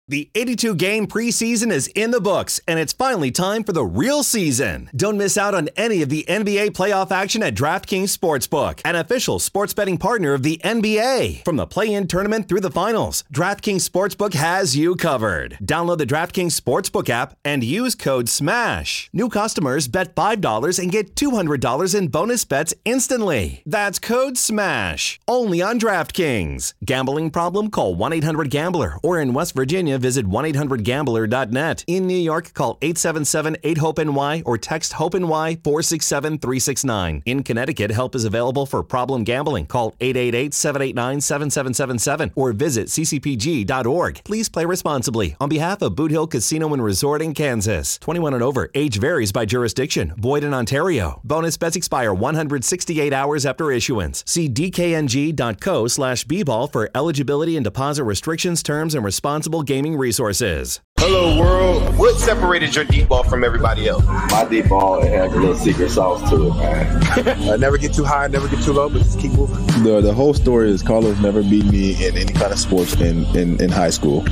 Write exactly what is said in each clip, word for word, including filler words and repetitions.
The eighty-two game preseason is in the books, and it's finally time for the real season. Don't miss out on any of the N B A playoff action at DraftKings Sportsbook, an official sports betting partner of the N B A. From the play-in tournament through the finals, DraftKings Sportsbook has you covered. Download the DraftKings Sportsbook app and use code SMASH. New customers bet five dollars and get two hundred dollars in bonus bets instantly. That's code SMASH. Only on DraftKings. Gambling problem? Call one eight hundred gambler, or in West Virginia, visit one eight hundred gambler dot net. In New York, call eight seven seven eight hope N Y or text HOPE-NY four six seven three six nine. In Connecticut, help is available for problem gambling. Call eight eight eight seven eight nine seven seven seven seven or visit c c p g dot org. Please play responsibly. On behalf of Boot Hill Casino and Resort in Kansas. twenty-one and over. Age varies by jurisdiction. Void in Ontario. Bonus bets expire one hundred sixty-eight hours after issuance. See d k n g dot co slash b ball for eligibility and deposit restrictions, terms, and responsible gaming resources. Hello, world. What separated your deep ball from everybody else? My deep ball, it has a little secret sauce to it, man. uh, never get too high, never get too low, but just keep moving. The the whole story is Carlos never beat me in any kind of sports in, in, in high school.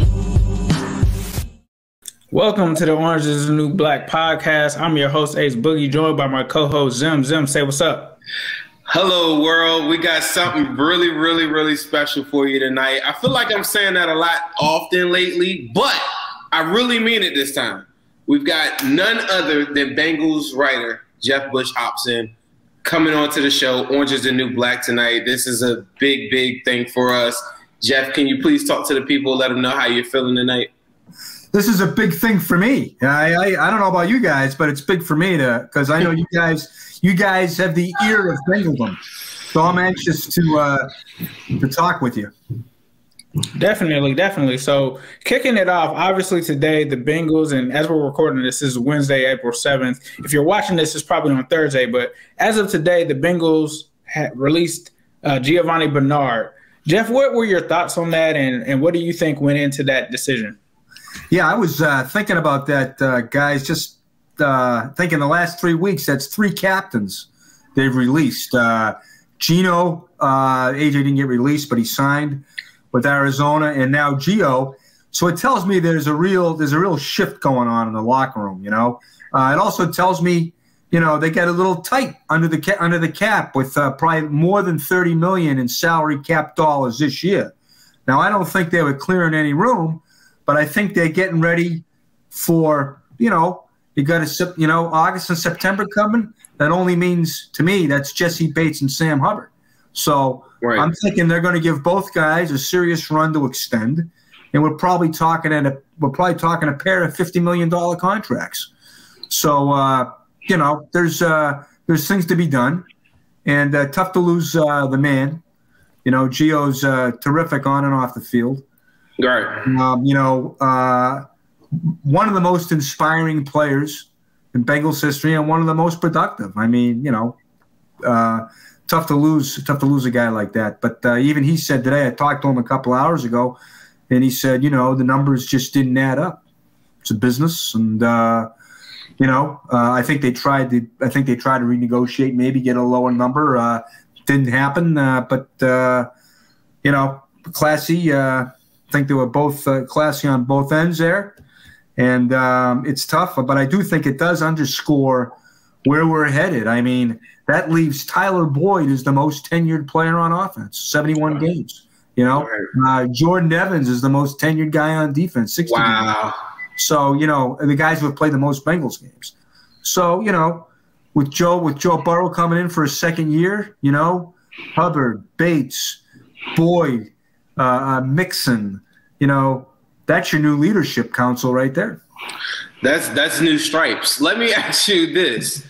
Welcome to the Orange is the New Black podcast. I'm your host, Ace Boogie, joined by my co-host, Zim. Zim, say what's up. Hello, world. We got something really, really, really special for you tonight. I feel like I'm saying that a lot often lately, but I really mean it this time. We've got none other than Bengals writer Jeff Bush Hobson coming on to the show, Orange is the New Black, tonight. This is a big, big thing for us. Jeff, can you please talk to the people, let them know how you're feeling tonight? This is a big thing for me. I, I I don't know about you guys, but it's big for me to because I know you guys you guys have the ear of Bengaldom, so I'm anxious to uh, to talk with you. Definitely, definitely. So kicking it off, obviously today the Bengals, and as we're recording this, this is Wednesday, April seventh. If you're watching this, it's probably on Thursday, but as of today, the Bengals had released uh, Giovanni Bernard. Jeff, what were your thoughts on that, and and what do you think went into that decision? Yeah, I was uh, thinking about that, uh, guys, just uh, thinking the last three weeks, that's three captains they've released. Uh, Gino, uh, A J didn't get released, but he signed with Arizona, and now Gio. So it tells me there's a real there's a real shift going on in the locker room, you know. Uh, it also tells me, you know, they got a little tight under the ca- under the cap with uh, probably more than thirty million dollars in salary cap dollars this year. Now, I don't think they were clearing any room, but I think they're getting ready for, you know, you got to, you know, August and September coming. That only means, to me, that's Jesse Bates and Sam Hubbard. So right. I'm thinking they're going to give both guys a serious run to extend, and we're probably talking at a we're probably talking a pair of fifty million dollars contracts. So uh, you know, there's uh, there's things to be done, and uh, tough to lose uh, the man. You know, Gio's uh, terrific on and off the field. Right. Um, you know, uh, one of the most inspiring players in Bengals history, and one of the most productive. I mean, you know, uh, tough to lose, tough to lose a guy like that. But uh, even he said today, I talked to him a couple hours ago, and he said, you know, the numbers just didn't add up. It's a business, and uh, you know, uh, I think they tried to. I think they tried to renegotiate, maybe get a lower number. Uh, didn't happen, uh, but uh, you know, classy. Uh, I think they were both uh, classy on both ends there, and um, it's tough. But I do think it does underscore where we're headed. I mean, that leaves Tyler Boyd as the most tenured player on offense, seventy-one right. games. You know, uh, Jordan Evans is the most tenured guy on defense, sixty wow. games. So, you know, the guys who have played the most Bengals games. So, you know, with Joe with Joe Burrow coming in for a second year, you know, Hubbard, Bates, Boyd, uh, uh, Mixon, you know, that's your new leadership council right there. That's that's new stripes. Let me ask you this.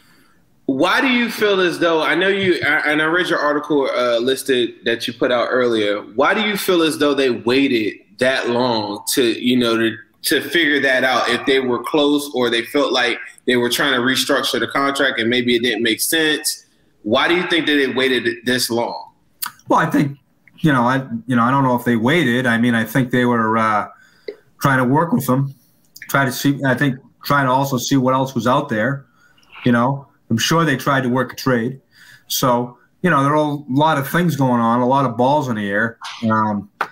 Why do you feel as though, I know you, and I read your article uh, listed that you put out earlier. Why do you feel as though they waited that long to, you know, to, to figure that out, if they were close or they felt like they were trying to restructure the contract and maybe it didn't make sense? Why do you think that they waited this long? Well, I think, you know, I you know, I don't know if they waited. I mean, I think they were uh, trying to work with them, try to see, I think, trying to also see what else was out there. You know, I'm sure they tried to work a trade. So, you know, there are a lot of things going on, a lot of balls in the air. Um,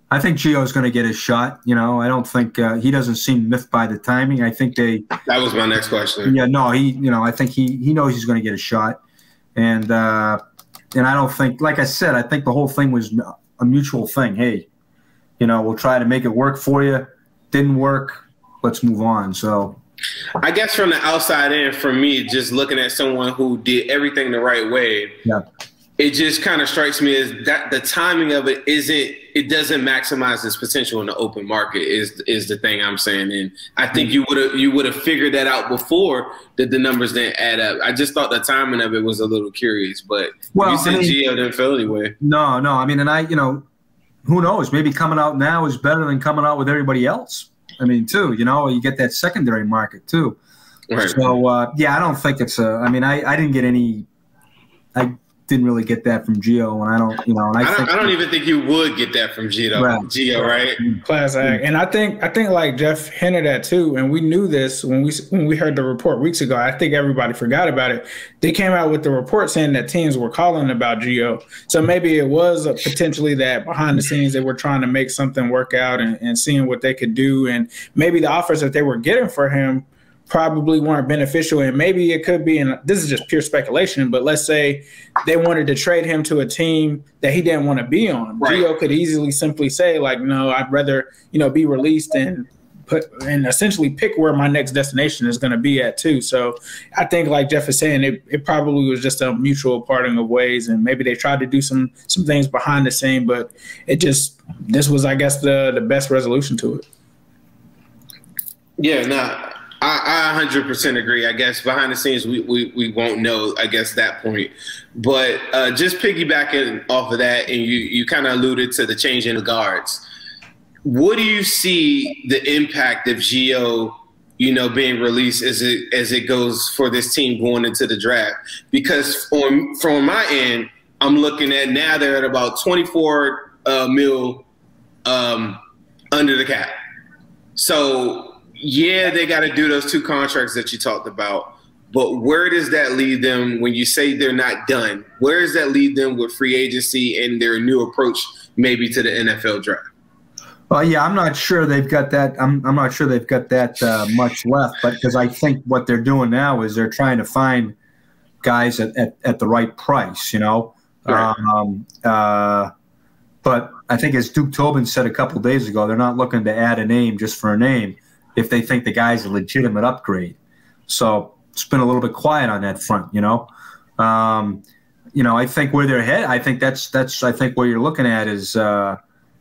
I think Gio's going to get his shot. You know, I don't think uh, he doesn't seem miffed by the timing. I think they. That was my next question. Yeah, no, he. You know, I think he he knows he's going to get a shot, and uh, and I don't think, like I said, I think the whole thing was a mutual thing. Hey, you know, we'll try to make it work for you. Didn't work. Let's move on. So. I guess from the outside in, for me, just looking at someone who did everything the right way. Yeah. It just kind of strikes me as that the timing of it isn't, it doesn't maximize its potential in the open market is is the thing I'm saying. And I think you would have you would have figured that out before that the numbers didn't add up. I just thought the timing of it was a little curious, but well, you said I mean, Gio didn't feel anyway. No, no. I mean, and I, you know, who knows? Maybe coming out now is better than coming out with everybody else. I mean, too, you know, you get that secondary market too. Right. So, uh, yeah, I don't think it's a, I mean, I, I didn't get any, I didn't really get that from Gio, and I don't, you know, and I, I, don't, think I don't even think you would get that from Gio, right. Gio, right? Class act. And I think, I think like Jeff hinted at too, and we knew this when we, when we heard the report weeks ago. I think everybody forgot about it. They came out with the report saying that teams were calling about Gio. So maybe it was a potentially that behind the scenes they were trying to make something work out and, and seeing what they could do. And maybe the offers that they were getting for him probably weren't beneficial, and maybe it could be, and this is just pure speculation, but let's say they wanted to trade him to a team that he didn't want to be on. Right. Gio could easily simply say, like, no, I'd rather, you know, be released and put and essentially pick where my next destination is going to be at too. So I think, like Jeff is saying, it, it probably was just a mutual parting of ways, and maybe they tried to do some some things behind the scene, but it just, this was, I guess, the the best resolution to it. Yeah, no. I, I one hundred percent agree. I guess behind the scenes, we, we, we won't know, I guess, that point. But uh, just piggybacking off of that, and you, you kind of alluded to the change in the guards. What do you see the impact of Gio, you know, being released as it as it goes for this team going into the draft? Because on, from my end, I'm looking at now they're at about twenty-four uh, mil um, under the cap. So, yeah, they got to do those two contracts that you talked about, but where does that leave them when you say they're not done? Where does that leave them with free agency and their new approach maybe to the N F L draft? Well, yeah, I'm not sure they've got that. I'm I'm not sure they've got that uh, much left, but because I think what they're doing now is they're trying to find guys at, at, at the right price, you know. Right. Um, uh, but I think, as Duke Tobin said a couple of days ago, they're not looking to add a name just for a name if they think the guy's a legitimate upgrade. So it's been a little bit quiet on that front, you know. Um, you know, I think where they're headed, I think that's that's I think where you're looking at is uh,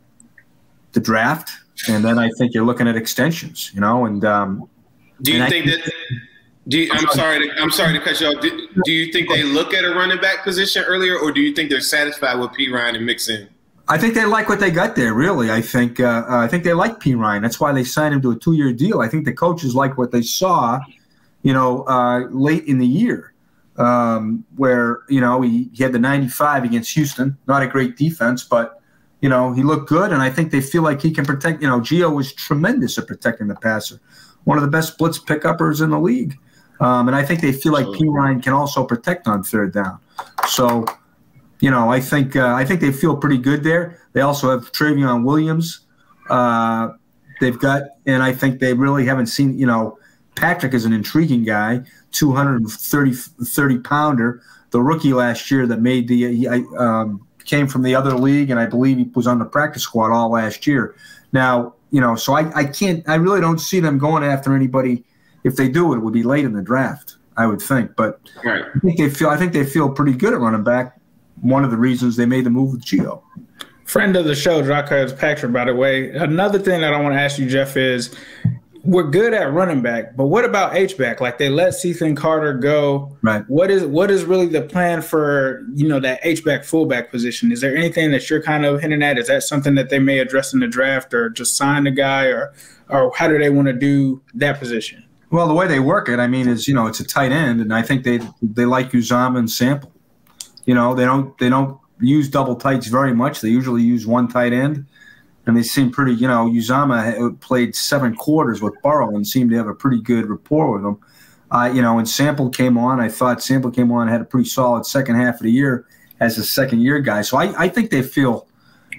the draft, and then I think you're looking at extensions, you know. And um, do you and think I, that? Do you, I'm sorry. To, I'm sorry to cut you off. Do, do you think they look at a running back position earlier, or do you think they're satisfied with P. Ryan and Mixon? I think they like what they got there. Really, I think uh, I think they like P. Ryan. That's why they signed him to a two-year deal. I think the coaches like what they saw, you know, uh, late in the year, um, where you know he, he had the ninety-five against Houston. Not a great defense, but you know he looked good, and I think they feel like he can protect. You know, Gio was tremendous at protecting the passer, one of the best blitz pickuppers in the league, um, and I think they feel like P. Ryan can also protect on third down. So. You know, I think uh, I think they feel pretty good there. They also have Travion Williams. Uh, they've got, and I think they really haven't seen. You know, Patrick is an intriguing guy, two hundred thirty, thirty pounder, the rookie last year that made the. He, um, came from the other league, and I believe he was on the practice squad all last year. Now, you know, so I, I can't. I really don't see them going after anybody. If they do, it would be late in the draft, I would think. But right. I think they feel. I think they feel pretty good at running back. One of the reasons they made the move with Gio. Friend of the show, Dracos Patrick, by the way. Another thing that I want to ask you, Jeff, is we're good at running back, but what about H-back? Like, they let Cethan Carter go. Right. What is what is really the plan for, you know, that H-back fullback position? Is there anything that you're kind of hinting at? Is that something that they may address in the draft, or just sign the guy, or or how do they want to do that position? Well, the way they work it, I mean, is, you know, it's a tight end, and I think they they like Uzomah and Sample. You know, they don't they don't use double tights very much. They usually use one tight end, and they seem pretty. You know, Uzomah played seven quarters with Burrow and seemed to have a pretty good rapport with him. Uh, you know, and Sample came on. I thought Sample came on and had a pretty solid second half of the year as a second year guy. So I, I think they feel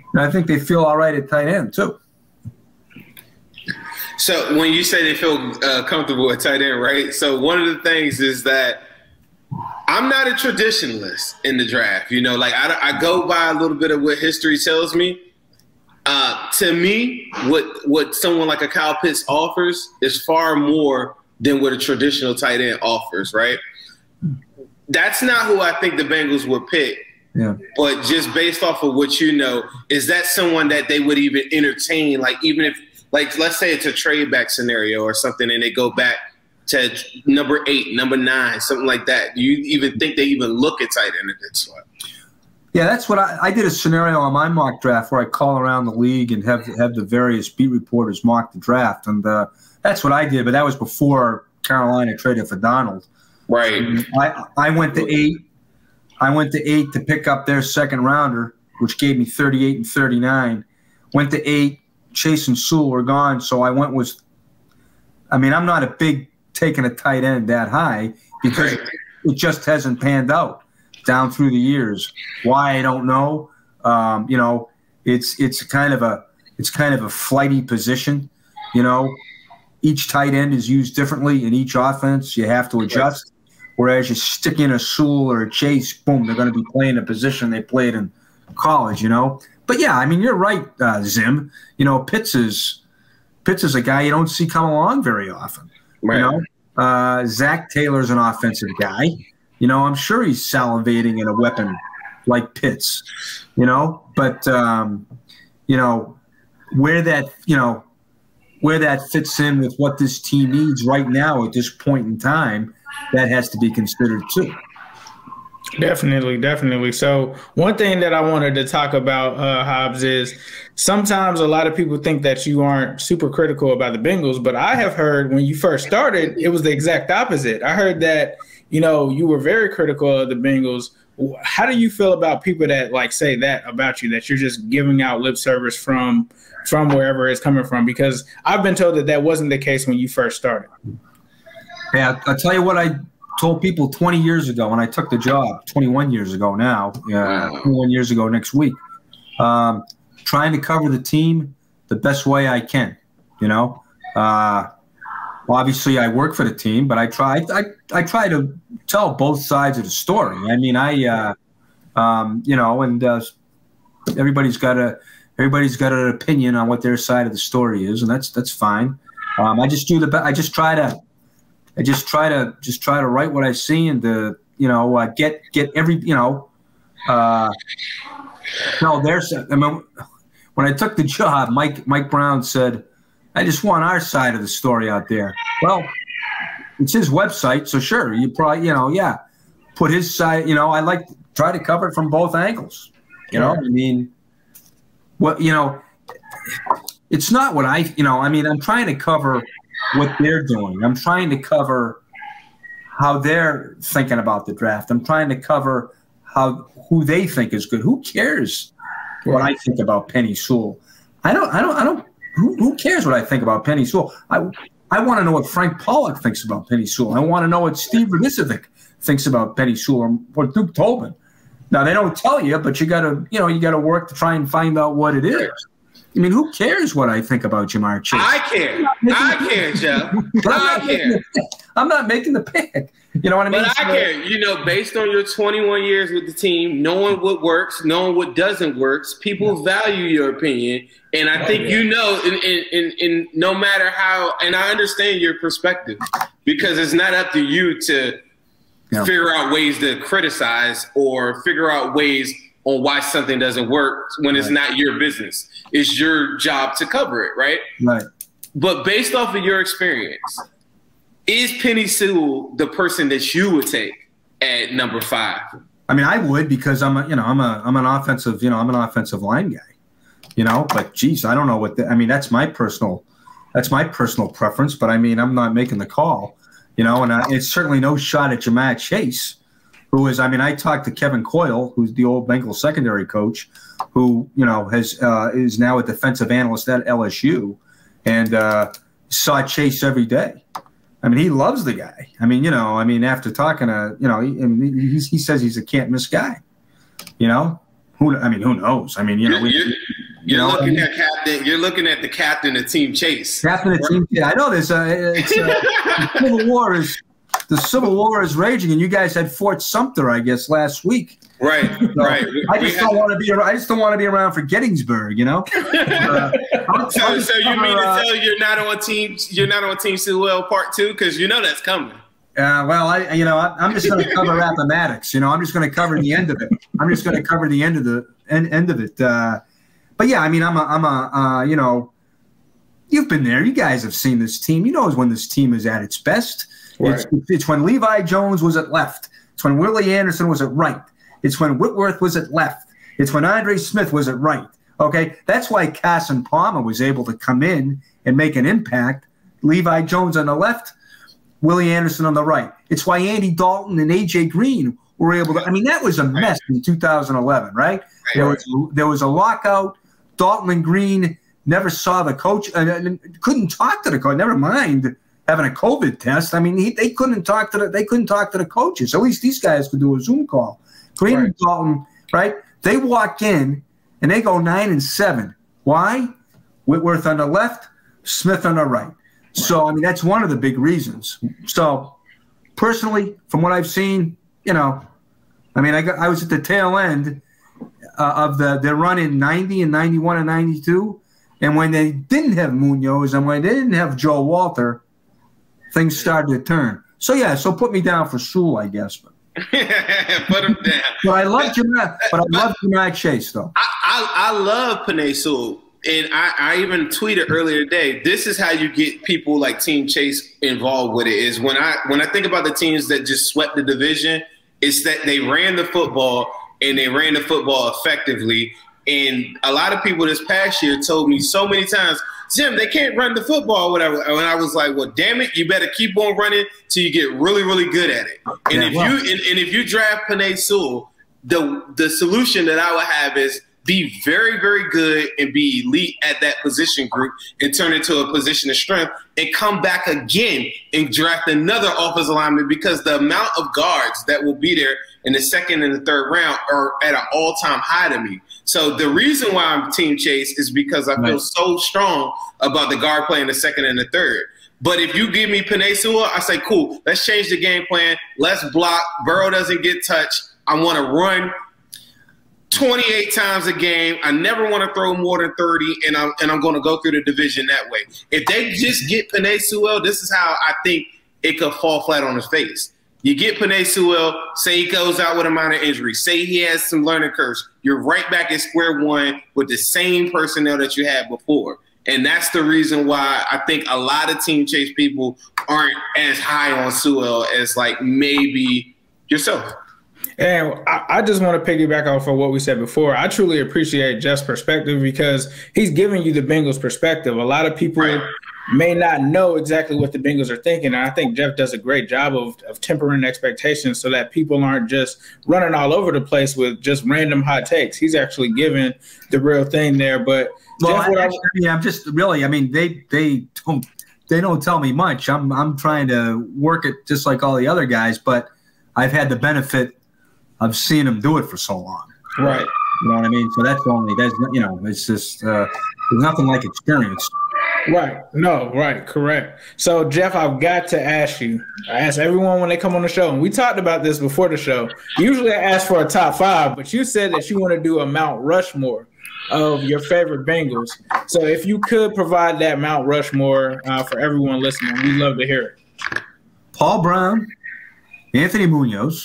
And I think they feel all right at tight end too. So when you say they feel uh, comfortable at tight end, right? So one of the things is that I'm not a traditionalist in the draft. You know, like I, I go by a little bit of what history tells me. Uh, to me, what what someone like a Kyle Pitts offers is far more than what a traditional tight end offers, right? That's not who I think the Bengals would pick. Yeah. But just based off of what you know, is that someone that they would even entertain? Like even if, like let's say it's a trade back scenario or something and they go back to number eight, number nine, something like that. Do you even think they even look at tight end at that spot? Yeah, that's what I, I did a scenario on my mock draft where I call around the league and have have the various beat reporters mock the draft, and uh, that's what I did. But that was before Carolina traded for Donald. Right. I I went to eight. I went to eight to pick up their second rounder, which gave me thirty-eight and thirty-nine. Went to eight. Chase and Sewell were gone, so I went with. I mean, I'm not a big taking a tight end that high because right. it just hasn't panned out down through the years. Why, I don't know. Um, you know, it's it's kind of a it's kind of a flighty position. You know, each tight end is used differently in each offense. You have to adjust. Whereas you stick in a Sewell or a Chase, boom, they're going to be playing a position they played in college. You know, but yeah, I mean, you're right, uh, Zim. You know, Pitts is Pitts is a guy you don't see come along very often. Right. You know, uh, Zach Taylor's an offensive guy. You know, I'm sure he's salivating at a weapon like Pitts, you know, but, um, you know, where that, you know, where that fits in with what this team needs right now at this point in time, that has to be considered too. Definitely, definitely. So one thing that I wanted to talk about, uh, Hobbs, is sometimes a lot of people think that you aren't super critical about the Bengals, but I have heard when you first started, it was the exact opposite. I heard that, you know, you were very critical of the Bengals. How do you feel about people that like say that about you, that you're just giving out lip service from from wherever it's coming from? Because I've been told that that wasn't the case when you first started. Yeah, I'll tell you what I told people twenty years ago when I took the job, twenty-one years ago now, uh, wow. twenty-one years ago next week, um, trying to cover the team the best way I can, you know. Uh, obviously, I work for the team, but I try I, I try to tell both sides of the story. I mean, I, uh, um, you know, and uh, everybody's got a everybody's got an opinion on what their side of the story is, and that's that's fine. Um, I just do the I just try to. I just try to just try to write what I see and to, you know, uh, get get every, you know, uh, no, there's, I mean, when I took the job, Mike Mike Brown said, I just want our side of the story out there. Well, it's his website, so sure, you probably, you know, yeah, put his side, you know, I like to try to cover it from both angles, you know, I mean, what, you know, it's not what I, you know, I mean, I'm trying to cover what they're doing. I'm trying to cover how they're thinking about the draft. I'm trying to cover how who they think is good. Who cares what I think about Penei Sewell? I don't. I don't. I don't. Who, who cares what I think about Penei Sewell? I I want to know what Frank Pollock thinks about Penei Sewell. I want to know what Steve Radicevic thinks about Penei Sewell or what Duke Tobin. Now they don't tell you, but you got to. You know, you got to work to try and find out what it is. I mean, who cares what I think about Jamar Chase? I care. I care, Joe. I care. I'm not making the pick. You know what I mean? But I care. You know, based on your twenty-one years with the team, knowing what works, knowing what doesn't work, people yeah. value your opinion. And I oh, think yeah. you know, in, in, in, in no matter how, and I understand your perspective, because it's not up to you to yeah. figure out ways to criticize or figure out ways on why something doesn't work when it's right. not your business. It's your job to cover it, right? Right. But based off of your experience, is Penei Sewell the person that you would take at number five? I mean, I would, because I'm a, you know, I'm a, I'm an offensive, you know, I'm an offensive line guy, you know. But geez, I don't know what the, I mean. That's my personal, that's my personal preference. But I mean, I'm not making the call, you know. And I, it's certainly no shot at Jamar Chase, who is, I mean, I talked to Kevin Coyle, who's the old Bengals secondary coach, who, you know, has uh, is now a defensive analyst at L S U, and uh, saw Chase every day. I mean, he loves the guy. I mean, you know, I mean, after talking to, you know, he, he, he says he's a can't miss guy, you know. who I mean, who knows? I mean, you know, we, you're, you you're know, looking I mean, at captain. You're looking at the captain of Team Chase. Captain of Team Chase. I know there's a, it's a the Civil War is the Civil War is raging, and you guys had Fort Sumter, I guess, last week. Right, so right. I just we don't want to be. I just don't want to be around for Gettysburg, you know. Uh, I'll, so, I'll so you cover, mean to uh, tell you're not on team? You're not on Team Sewell Part Two because you know that's coming. Uh, well, I, you know, I, I'm just going to cover Appomattox. You know, I'm just going to cover the end of it. I'm just going to cover the end of the end, end of it. Uh, but yeah, I mean, I'm a, I'm a, uh, you know, you've been there. You guys have seen this team. You know when this team is at its best. Right. It's, it's when Levi Jones was at left. It's when Willie Anderson was at right. It's when Whitworth was at left. It's when Andre Smith was at right. Okay, that's why Carson Palmer was able to come in and make an impact. Levi Jones on the left, Willie Anderson on the right. It's why Andy Dalton and A J Green were able to. I mean, that was a mess in two thousand eleven, right? There was there was a lockout. Dalton and Green never saw the coach, uh, couldn't talk to the coach. Never mind having a COVID test. I mean, he, they couldn't talk to the they couldn't talk to the coaches. At least these guys could do a Zoom call. Green right. and Dalton, right? They walk in and they go nine and seven. Why? Whitworth on the left, Smith on the right. right. So I mean, that's one of the big reasons. So personally, from what I've seen, you know, I mean, I got, I was at the tail end uh, of the their run in ninety and ninety-one and ninety-two, and when they didn't have Munoz and when they didn't have Joe Walter, things started to turn. So yeah, so put me down for Sewell, I guess. But. Put him down. But I love Jamar, but I love Jamar Chase, though. I, I, I love Penei Sewell, and I, I even tweeted earlier today. This is how you get people like Team Chase involved with it. Is when I when I think about the teams that just swept the division, it's that they ran the football and they ran the football effectively. And a lot of people this past year told me so many times, Jim, they can't run the football or whatever. And I was like, well, damn it, you better keep on running till you get really, really good at it. And yeah, if well. you and, and if you draft Penei Sewell, the the solution that I would have is be very, very good and be elite at that position group and turn it to a position of strength and come back again and draft another offensive lineman, because the amount of guards that will be there in the second and the third round are at an all-time high to me. So the reason why I'm Team Chase is because I feel right. so strong about the guard play in the second and the third. But if you give me Penei Sewell, I say, cool, let's change the game plan. Let's block. Burrow doesn't get touched. I want to run twenty-eight times a game. I never want to throw more than thirty, and I'm, and I'm going to go through the division that way. If they just get Penei Sewell, this is how I think it could fall flat on his face. You get Penei Sewell, say he goes out with a minor injury, say he has some learning curves, you're right back at square one with the same personnel that you had before. And that's the reason why I think a lot of Team Chase people aren't as high on Sewell as like maybe yourself. And I, I just want to piggyback off of what we said before. I truly appreciate Jeff's perspective because he's giving you the Bengals perspective. A lot of people right. may not know exactly what the Bengals are thinking. And I think Jeff does a great job of, of tempering expectations so that people aren't just running all over the place with just random hot takes. He's actually giving the real thing there. But well, Jeff, I, I, I mean, I'm just really, I mean, they they don't they don't tell me much. I'm I'm trying to work it just like all the other guys, but I've had the benefit of seeing them do it for so long. Right. You know what I mean? So that's only, that's, you know, it's just, uh, there's nothing like experience. Right. No, right. Correct. So, Jeff, I've got to ask you, I ask everyone when they come on the show, and we talked about this before the show. Usually I ask for a top five, but you said that you want to do a Mount Rushmore of your favorite Bengals. So if you could provide that Mount Rushmore uh, for everyone listening, we'd love to hear it. Paul Brown, Anthony Munoz,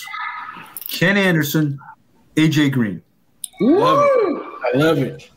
Ken Anderson, A J Green. Woo! Love it. I love it.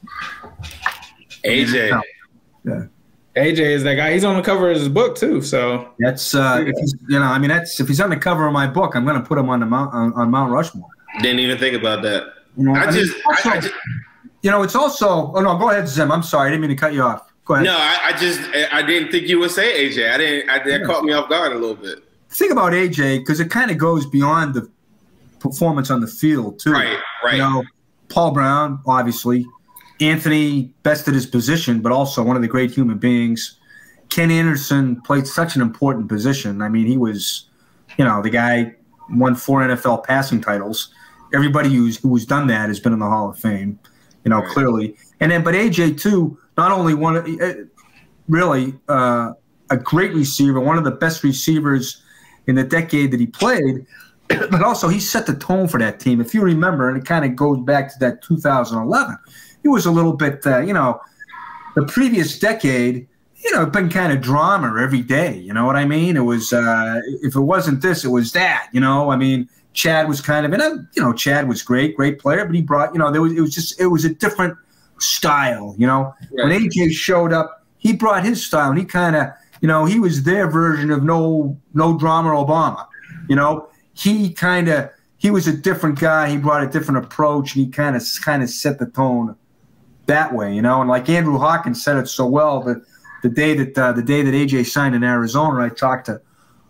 A J. Yeah. A J is that guy. He's on the cover of his book too. So that's uh, if he's, you know, I mean, that's if he's on the cover of my book, I'm going to put him on the Mount on, on Mount Rushmore. Didn't even think about that. You know, I, I just, mean, also, I, I just, you know, it's also. Oh no, go ahead, Zim. I'm sorry, I didn't mean to cut you off. Go ahead. No, I, I just, I didn't think you would say A J. I didn't. I, that yeah. caught me off guard a little bit. Think about A J because it kind of goes beyond the performance on the field too. Right, right. You know, Paul Brown, obviously, Anthony bested his position, but also one of the great human beings. Ken Anderson played such an important position. I mean, he was, you know, the guy won four N F L passing titles. everybody who's who's done that has been in the Hall of Fame, you know, right. clearly. And then, but A J too, not only one, uh, really uh, a great receiver, one of the best receivers in the decade that he played, but also he set the tone for that team. If you remember, and it kind of goes back to that two thousand eleven, it was a little bit, uh, you know, the previous decade, you know, been kind of drama every day. You know what I mean? It was, uh, if it wasn't this, it was that, you know, I mean, Chad was kind of, and you know, Chad was great, great player, but he brought, you know, there was, it was just, it was a different style, you know. Right. When A J showed up, he brought his style, and he kind of, you know, he was their version of no, no drama Obama, you know. He kind of, he was a different guy. He brought a different approach, and he kind of, kind of set the tone that way, you know. And like Andrew Hawkins said it so well, that the day that uh, the day that A J signed in Arizona, I talked to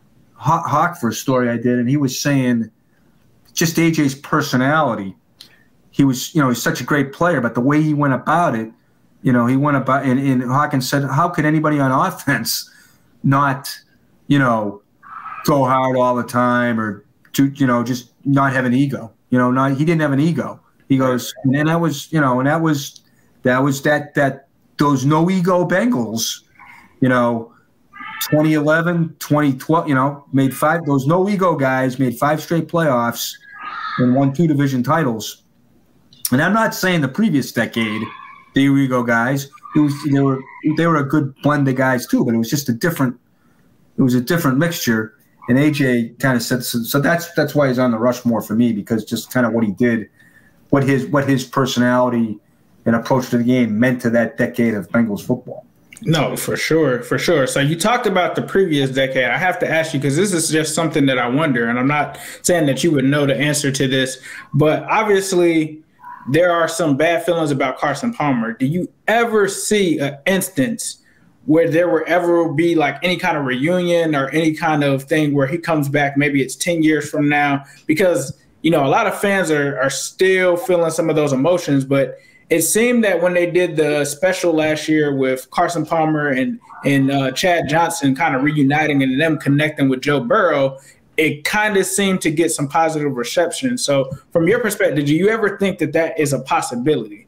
Hawk for a story I did, and he was saying just A J's personality. He was, you know, he's such a great player, but the way he went about it, you know, he went about, and, and Hawkins said, how could anybody on offense not, you know, go hard all the time, or to, you know, just not have an ego, you know, not, he didn't have an ego. He goes, and that was, you know, and that was, that was that, that, those no ego Bengals, you know, twenty eleven, twenty twelve, you know, made five, those no ego guys made five straight playoffs and won two division titles. And I'm not saying the previous decade, the ego guys, it was, they were, they were a good blend of guys too, but it was just a different, it was a different mixture. And A J kind of said, so, so that's, that's why he's on the Rushmore for me, because just kind of what he did, what his, what his personality and approach to the game meant to that decade of Bengals football. No, for sure, for sure. So you talked about the previous decade. I have to ask you, because this is just something that I wonder, and I'm not saying that you would know the answer to this, but obviously there are some bad feelings about Carson Palmer. Do you ever see an instance where there will ever be like any kind of reunion or any kind of thing where he comes back, maybe it's ten years from now? Because, you know, a lot of fans are, are still feeling some of those emotions, but it seemed that when they did the special last year with Carson Palmer and, and uh, Chad Johnson kind of reuniting and them connecting with Joe Burrow, it kind of seemed to get some positive reception. So from your perspective, do you ever think that that is a possibility?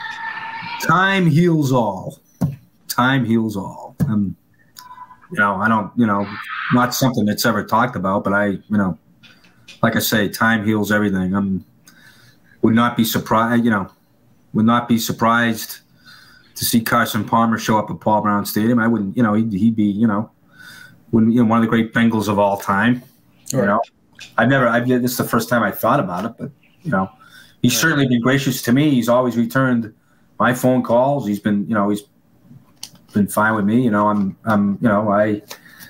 Time heals all. Time heals all. Um, you know, I don't, you know, not something that's ever talked about, but I, you know, like I say, time heals everything. I'm would not be surprised, you know, would not be surprised to see Carson Palmer show up at Paul Brown Stadium. I wouldn't, you know, he'd, he'd be, you know, wouldn't, you know, one of the great Bengals of all time. You right. know, I've never, I've, this is the first time I thought about it, but, you know, he's right. certainly been gracious to me. He's always returned my phone calls. He's been, you know, he's been fine with me. You know, I'm, I'm, you know, I,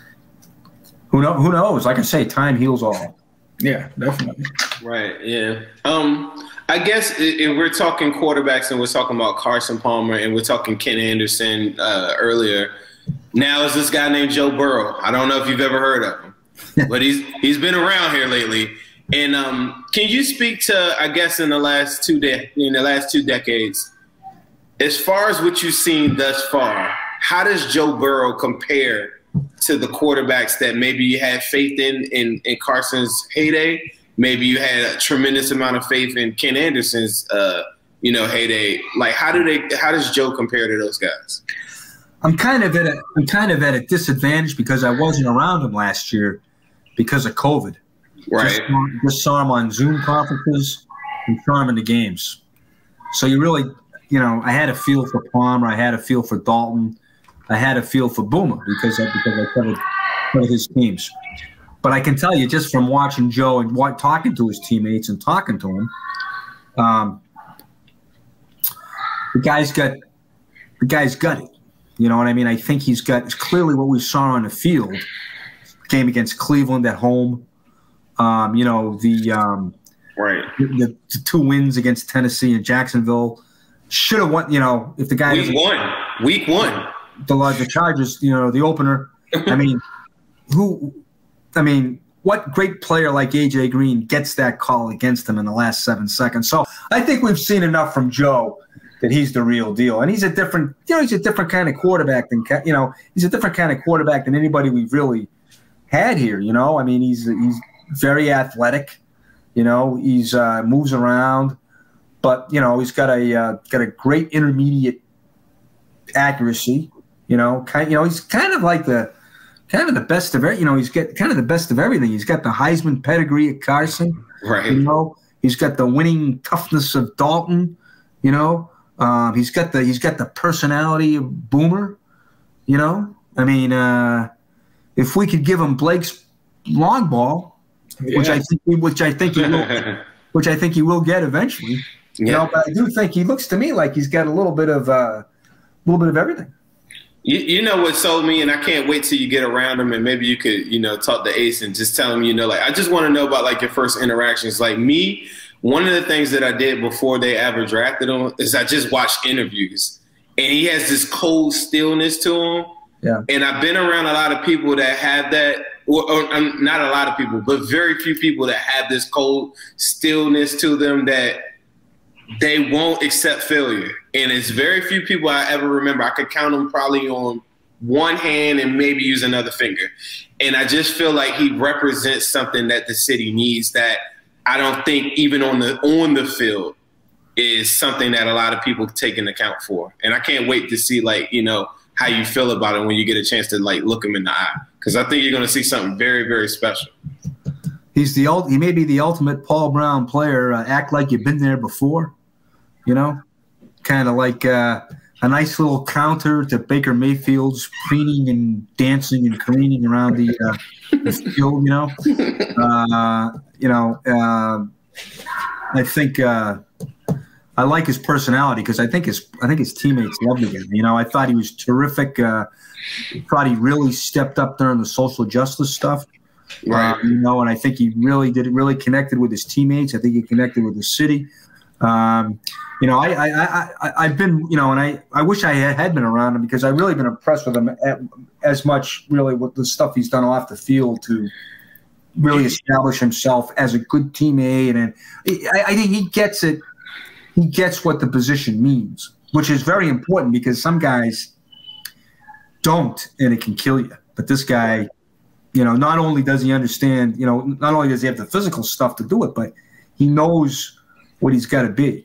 who know, who knows? Like I say, time heals all. Yeah, definitely. Right. Yeah. Um, I guess if we're talking quarterbacks and we're talking about Carson Palmer and we're talking Ken Anderson uh, earlier, now is this guy named Joe Burrow. I don't know if you've ever heard of him, but he's he's been around here lately. And um, can you speak to, I guess, in the last two de- in the last two decades, as far as what you've seen thus far, how does Joe Burrow compare to the quarterbacks that maybe you had faith in in, in Carson's heyday? Maybe you had a tremendous amount of faith in Ken Anderson's, uh, you know, heyday. Like, how do they? How does Joe compare to those guys? I'm kind of at a, I'm kind of at a disadvantage because I wasn't around him last year because of COVID. Right. Just, just saw him on Zoom conferences and saw him in the games. So you really, you know, I had a feel for Palmer. I had a feel for Dalton. I had a feel for Boomer because I, because I covered, covered his teams. But I can tell you just from watching Joe and what, talking to his teammates and talking to him, um, the guy's got the guy's got it. You know what I mean? I think he's got it's clearly what we saw on the field. Game against Cleveland at home. Um, you know the um, right the, the two wins against Tennessee and Jacksonville should have won. You know if the guy week one, week one, the the Chargers. You know the opener. I mean, who? I mean, what great player like A J Green gets that call against him in the last seven seconds? So I think we've seen enough from Joe that he's the real deal. And he's a different, you know, he's a different kind of quarterback than, you know, he's a different kind of quarterback than anybody we've really had here, you know. I mean, he's he's very athletic. You know, he's uh, moves around, but you know he's got a uh, got a great intermediate accuracy. You know, kind you know he's kind of like the kind of the best of you know he's got kind of the best of everything. He's got the Heisman pedigree at Carson. Right. You know, he's got the winning toughness of Dalton. You know, um, he's got the he's got the personality of Boomer. You know, I mean, uh, if we could give him Blake's long ball, yeah. which I think which I think he will, which I think he will get eventually. Yeah. You know, but I do think he looks to me like he's got a little bit of a uh, little bit of everything. You, you know what sold me, and I can't wait till you get around him, and maybe you could, you know, talk to Ace and just tell him, you know, like I just want to know about like your first interactions. Like me, one of the things that I did before they ever drafted him is I just watched interviews, and he has this cold stillness to him. Yeah. And I've been around a lot of people that have that, or, or um, not a lot of people, but very few people that have this cold stillness to them that they won't accept failure. And it's very few people I ever remember. I could count them probably on one hand and maybe use another finger. And I just feel like he represents something that the city needs that I don't think even on the on the field is something that a lot of people take into account for. And I can't wait to see, like, you know, how you feel about it when you get a chance to, like, look him in the eye. Because I think you're going to see something very, very special. He's the ult- He may be the ultimate Paul Brown player. Uh, act like you've been there before, you know? Kind of like uh, a nice little counter to Baker Mayfield's preening and dancing and careening around the, uh, the field, you know? Uh, you know, uh, I think uh, I like his personality because I think his I think his teammates loved him. You know, I thought he was terrific. Uh, thought he really stepped up during the social justice stuff. Right. Uh, you know, and I think he really did. Really connected with his teammates. I think he connected with the city. Um, you know, I, I, I, I, I've been, you know, and I, I wish I had, had been around him because I've really been impressed with him at, as much, really, with the stuff he's done off the field to really establish himself as a good teammate. And I, I think he gets it. He gets what the position means, which is very important because some guys don't, and it can kill you. But this guy, you know, not only does he understand, you know, not only does he have the physical stuff to do it, but he knows what he's got to be.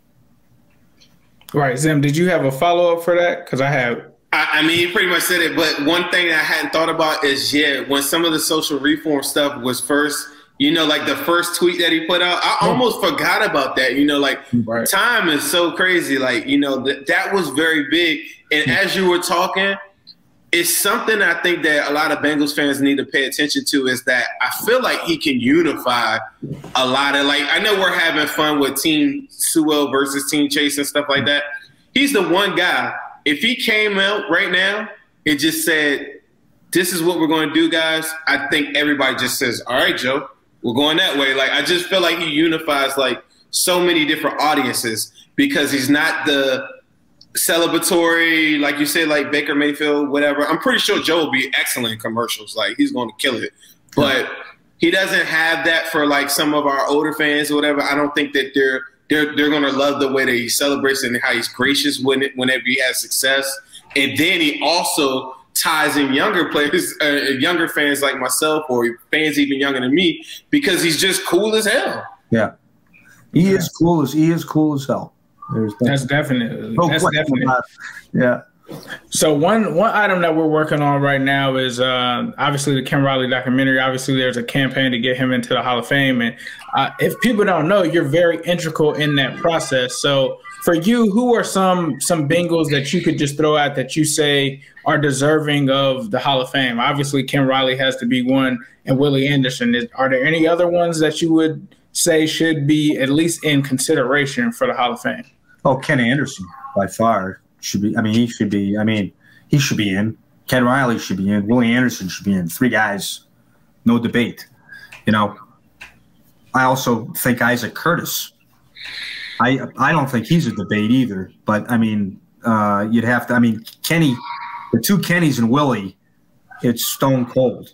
Right. Zim, did you have a follow-up for that? Because I have. I, I mean, you pretty much said it, but one thing that I hadn't thought about is, yeah, when some of the social reform stuff was first, you know, like the first tweet that he put out, I almost forgot about that. You know, like right. Time is so crazy. Like, you know, th- that was very big. And as you were talking, it's something I think that a lot of Bengals fans need to pay attention to is that I feel like he can unify a lot of, like, I know we're having fun with Team Sewell versus Team Chase and stuff like that. He's the one guy. If he came out right now and just said, this is what we're going to do, guys, I think everybody just says, all right, Joe, we're going that way. Like, I just feel like he unifies, like, so many different audiences because he's not the celebratory, like you said, like Baker Mayfield, whatever. I'm pretty sure Joe will be excellent in commercials. Like, he's going to kill it. But he doesn't have that for, like, some of our older fans or whatever. I don't think that they're they're they're going to love the way that he celebrates and how he's gracious when it, whenever he has success. And then he also ties in younger players, uh, younger fans like myself or fans even younger than me because he's just cool as hell. Yeah. He yeah. is cool as he is cool as hell. There's that's definitely no that's definitely yeah. So one one item that we're working on right now is uh, obviously the Ken Riley documentary. Obviously, there's a campaign to get him into the Hall of Fame, and uh, if people don't know, you're very integral in that process. So for you, who are some some Bengals that you could just throw out that you say are deserving of the Hall of Fame? Obviously, Ken Riley has to be one, and Willie Anderson. Is, are there any other ones that you would say should be at least in consideration for the Hall of Fame? Oh, Ken Anderson, by far, should be. I mean, he should be. I mean, he should be in. Ken Riley should be in. Willie Anderson should be in. Three guys, no debate. You know, I also think Isaac Curtis. I I don't think he's a debate either. But I mean, uh, you'd have to. I mean, Kenny, the two Kennys and Willie, it's stone cold.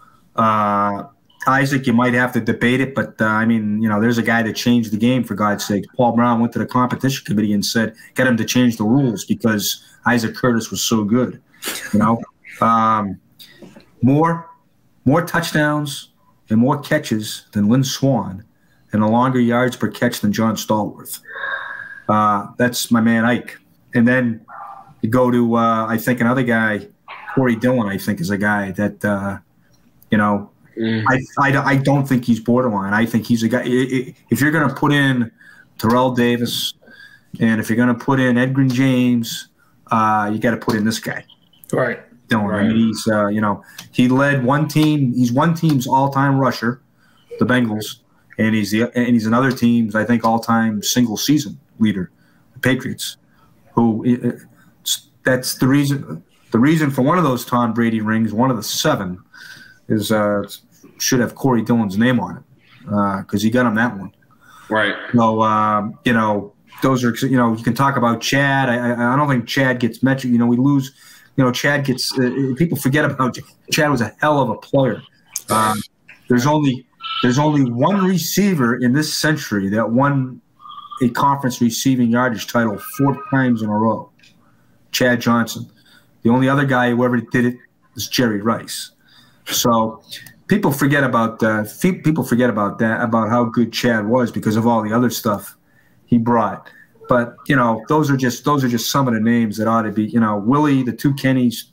Uh, Isaac, you might have to debate it, but, uh, I mean, you know, there's a guy that changed the game, for God's sake. Paul Brown went to the competition committee and said, get him to change the rules because Isaac Curtis was so good, you know. Um, more, more touchdowns and more catches than Lynn Swann and a longer yards per catch than John Stallworth. Uh, that's my man Ike. And then you go to, uh, I think, another guy, Corey Dillon, I think, is a guy that, uh, you know, mm. I, I, I don't think he's borderline. I think he's a guy. If you're going to put in Terrell Davis and if you're going to put in Edgerrin James, uh, you got to put in this guy. Right. Dillon. Right. I mean, he's, uh, you know, he led one team. He's one team's all-time rusher, the Bengals, and he's the and he's another team's, I think, all-time single-season leader, the Patriots. Who that's the reason. The reason for one of those Tom Brady rings, one of the seven, is uh, should have Corey Dillon's name on it because uh, he got him that one. Right. So um, you know, those are you know you can talk about Chad. I, I don't think Chad gets mentioned. You know, we lose. You know, Chad gets uh, – people forget about – Chad was a hell of a player. Um, there's only there's only one receiver in this century that won a conference receiving yardage title four times in a row, Chad Johnson. The only other guy who ever did it is Jerry Rice. So people forget about uh, people forget about that, about how good Chad was because of all the other stuff he brought. But, you know, those are just those are just some of the names that ought to be, you know, Willie, the two Kennys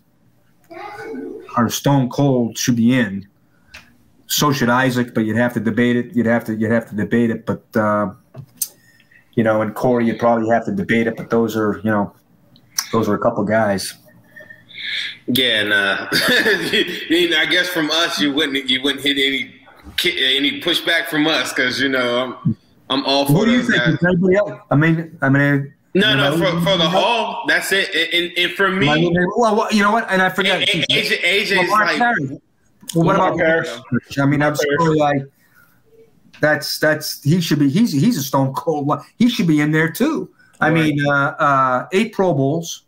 are stone cold, should be in. So should Isaac, but you'd have to debate it. You'd have to you'd have to debate it. But, uh, you know, and Corey, you'd probably have to debate it. But those are, you know, those are a couple guys. Yeah, and uh, I guess from us, you wouldn't you wouldn't hit any any pushback from us because, you know, I'm, I'm all for What do you think? guys. Anybody else? I mean, I mean. No, no, for, for the Hall, that's it. And, and for me, I mean, well, well, you know what? And I forget. A J, A J's Lamar like. Parrish. Well, what about Parrish? I mean, I'm sorry, like that's that's he should be. He's he's a stone cold. He should be in there too. I right. mean, uh, uh, eight Pro Bowls,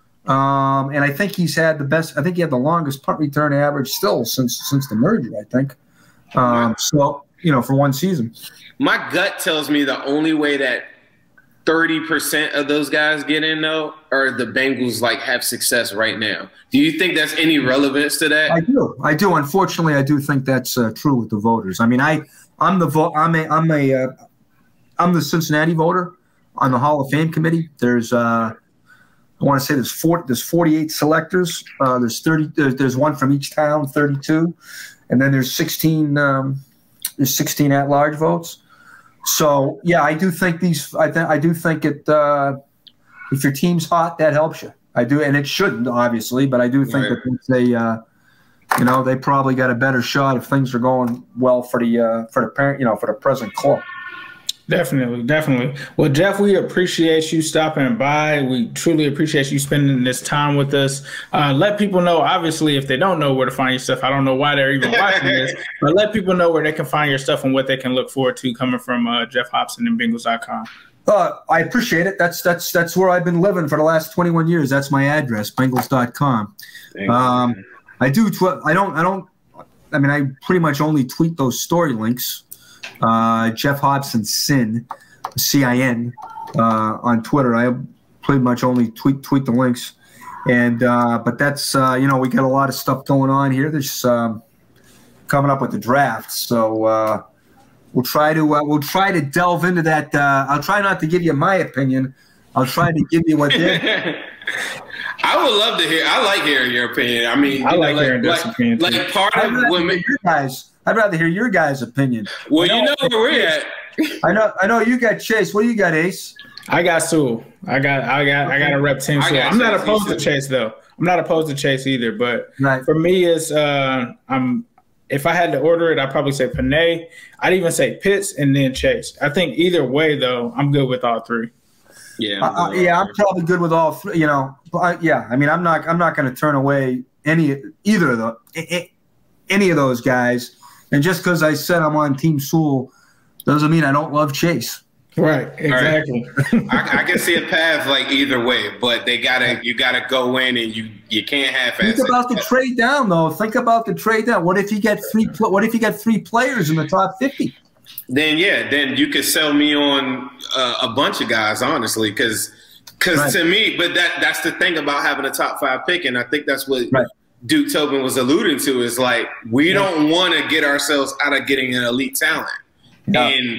um, and I think he's had the best. I think he had the longest punt return average still since since the merger. I think. Um, so you know, for one season. My gut tells me the only way that thirty percent of those guys get in, though, are the Bengals, like, have success right now. Do you think that's any relevance to that? I do. I do. Unfortunately, I do think that's uh, true with the voters. I mean, I, I'm the vo- I'm a, I'm a, uh, I'm the Cincinnati voter on the Hall of Fame committee. There's, uh, I want to say there's four, there's forty-eight selectors. Uh, there's thirty. There's, there's one from each town, thirty-two, and then there's sixteen. Um, there's sixteen at-large votes. So yeah, I do think these. I think I do think it. Uh, if your team's hot, that helps you. I do, and it shouldn't obviously, but I do think right. that they, uh, you know, they probably got a better shot if things are going well for the uh, for the parent, you know, for the present club. Definitely, definitely. Well, Jeff, we appreciate you stopping by. We truly appreciate you spending this time with us. Uh, let people know, obviously, if they don't know where to find your stuff, I don't know why they're even watching this, but let people know where they can find your stuff and what they can look forward to coming from uh, Jeff Hobson and Bengals dot com. Uh, I appreciate it. That's that's that's where I've been living for the last twenty-one years. That's my address, Bengals dot com. Um, I do. Tw- I don't. I don't. I mean, I pretty much only tweet those story links. Uh, Jeff Hobson Sin, C I N, uh, on Twitter. I pretty much only tweet tweet the links, and uh, but that's uh, you know we got a lot of stuff going on here. There's um, coming up with the draft, so uh, we'll try to uh, we'll try to delve into that. Uh, I'll try not to give you my opinion. I'll try to give you what they. I would love to hear. I like hearing your opinion. I mean, I like know, hearing like, this opinion. Like, like part of women, guys. I'd rather hear your guys' opinion. Well, know, you know where we're at. I know. I know you got Chase. What do you got, Ace? I got Sewell. I got. I got. I got a rep team. Sewell. I'm not opposed to Chase though. I'm not opposed to Chase either. But right. for me, it's uh, I'm. If I had to order it, I'd probably say Panay. I'd even say Pitts and then Chase. I think either way though, I'm good with all three. Yeah. Uh, uh, yeah, I'm probably good with all three. You know. But yeah, I mean, I'm not. I'm not going to turn away any either of the any of those guys. And just because I said I'm on Team Sewell doesn't mean I don't love Chase. Right, exactly. Right. I, I can see a path like either way, but they gotta you gotta go in and you you can't half-ass. Think about the trade down though. Think about the trade down. What if you get three? What if you get three players in the top fifty? Then yeah, then you could sell me on uh, a bunch of guys, honestly, because because right. to me, but that that's the thing about having a top five pick, and I think that's what. Right. Duke Tobin was alluding to is like we yeah. don't want to get ourselves out of getting an elite talent, yeah. and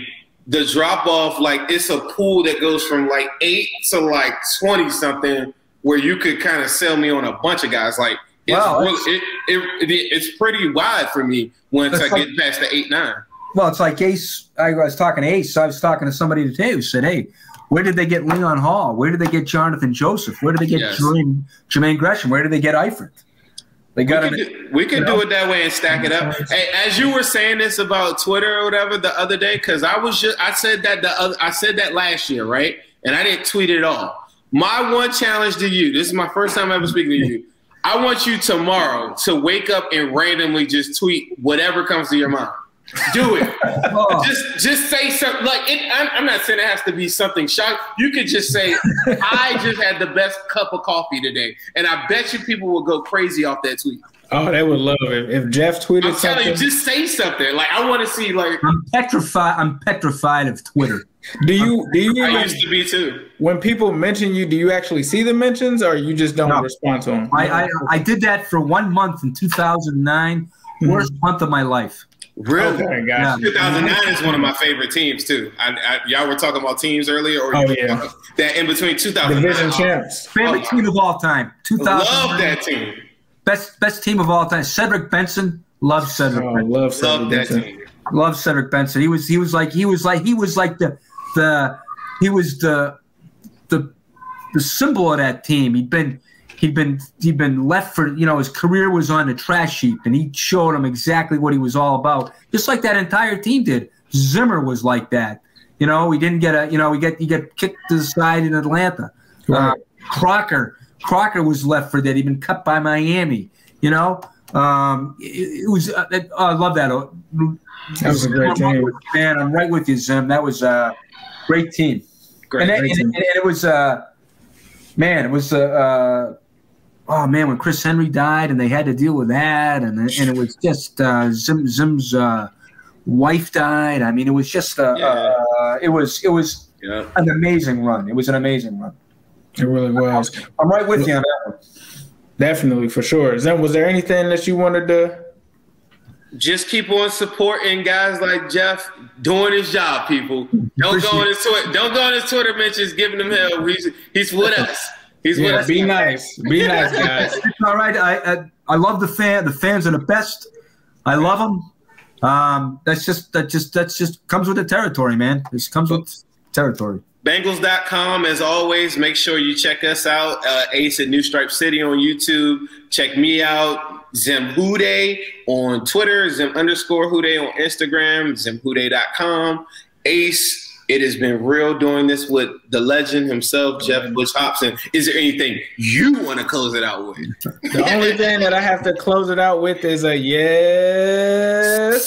the drop off, like it's a pool that goes from like eight to like twenty something, where you could kind of sell me on a bunch of guys. Like it's Wow, really, it, it, it it's pretty wide for me once I like, get past the eight nine. Well, it's like Ace. I was talking to Ace. I was talking to somebody today who said, "Hey, where did they get Leon Hall? Where did they get Jonathan Joseph? Where did they get Yes. Jermaine, Jermaine Gresham? Where did they get Eifert?" They got We him. could, do, we could do it that way and stack it up. Hey, as you were saying this about Twitter or whatever the other day, because I was just I said that the other, I said that last year, right? And I didn't tweet it at all. My one challenge to you, this is my first time ever speaking to you. I want you tomorrow to wake up and randomly just tweet whatever comes to your mind. Do it. Oh. Just just say something. Like it, I'm, I'm not saying it has to be something shock. You could just say, I just had the best cup of coffee today. And I bet you people will go crazy off that tweet. Oh, they would love it. If Jeff tweeted I'm telling something. you, just say something. Like I want to see like I'm petrified. I'm petrified of Twitter. do you do you I even, used to be too. when people mention you, do you actually see the mentions or you just don't No. respond to them? I, I I did that for one month in two thousand nine. Worst month of my life. Really? Okay, gotcha. two thousand nine is one of my favorite teams too. I, I, y'all were talking about teams earlier, or Oh, you yeah. were- that in between two thousand nine. Division champs. Favorite team of all time. two thousand nine. Love that team. Best best team of all time. Cedric Benson. Love Cedric. Oh, Benson. love Love Cedric that Benson. team. Love Cedric Benson. He was he was like he was like he was like the the he was the the the symbol of that team. He'd been he'd been he'd been left for you know his career was on the trash heap, and he showed him exactly what he was all about. Just like that entire team did. Zimmer was like that. You know, we didn't get a you know we get you get kicked to the side in Atlanta. Right. Uh, Crocker Crocker was left for that. He'd been cut by Miami. You know, um, it, it was. Uh, it, oh, I love that. That was a great team. Man, I'm right with you, Zim. That was a great team. Great. and, that- great and- team. and it was, uh, man, it was, uh, uh, oh man, when Chris Henry died and they had to deal with that, and and it was just uh, Zim Zim's uh, wife died. I mean, it was just, uh, Yeah. uh, it was, it was Yeah. an amazing run. It was an amazing run. It really was. I'm right with you on that one. Definitely, for sure. Zen, was there anything that you wanted to? Just keep on supporting guys like Jeff doing his job, people. Don't go on his Twitter. Don't go on his Twitter mentions giving him hell. He's he's with us. He's with Yeah, us. be nice. Be nice, guys. All right, I, I I love the fan. The fans are the best. I love them. Um, that's just that just that's just comes with the territory, man. This comes with territory. Bengals dot com, as always, make sure you check us out. Uh, Ace at New Stripe City on YouTube. Check me out, Zim Hude on Twitter, Zim underscore Hude on Instagram, Zim Hude dot com. Ace, it has been real doing this with the legend himself, Jeff Bush Hobson. Is there anything you want to close it out with? The only thing that I have to close it out with is a yes.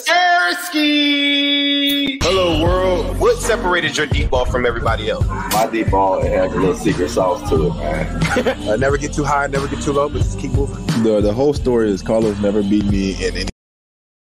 Ersky! Hello, world. What separated your deep ball from everybody else? My deep ball, it has a little secret sauce to it, man. Uh, never get too high, never get too low, but just keep moving. The the whole story is Carlos never beat me in any